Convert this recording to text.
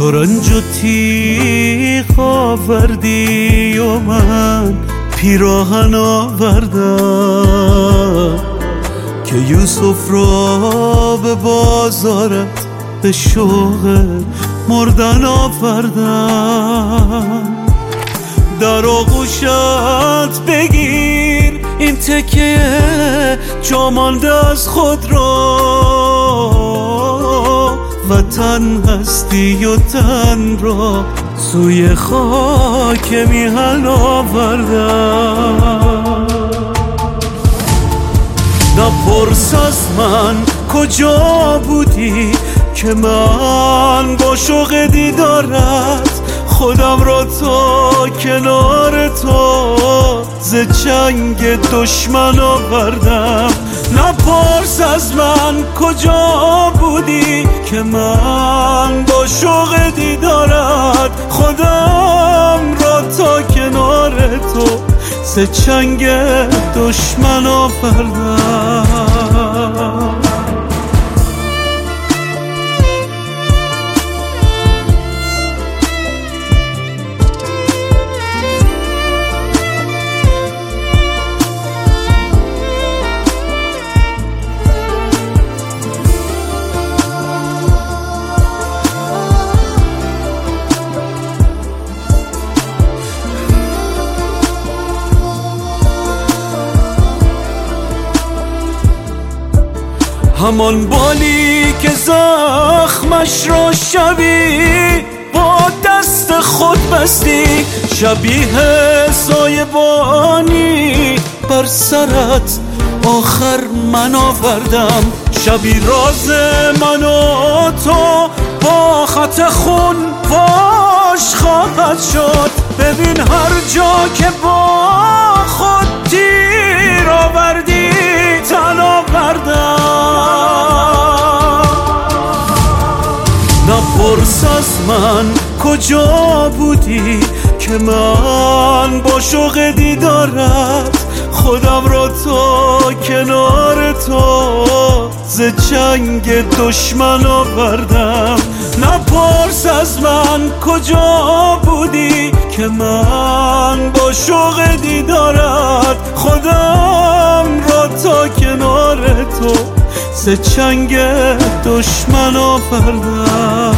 ترنج و تیغ آوردی و من پیراهن آوردم که یوسف را به بازارت به شوق مردن آوردم. در آغوشت بگیر این تکه جا مانده از خود را، وطن هستی و تن را سوی خاک میهن آوردم. نپرس از من کجا بودی که من با شوق دیدارت خودم را تا کنار تو ز چنگ دشمن آوردم. نپرس از من کجا بودی که من با شوق دیدارت خودم را تا کنار تو ز چنگ دشمن آوردم. همان بالی که زخمش را شبی با دست خود بستی، شبیه سایبانی بر سرت آخر من آوردم. شبی راز من و تو با خط خون فاش خواهد شد. ببین هر جا که با خود تیر آوردی تن آوردم. نپرس از من کجا بودی که من با شوق دیدارت خودم را تا کنار تو ز چنگ دشمن آوردم. نپرس از من کجا بودی که من با شوق دیدارت خودم را تا کنار تو ز چنگ دشمن آوردم.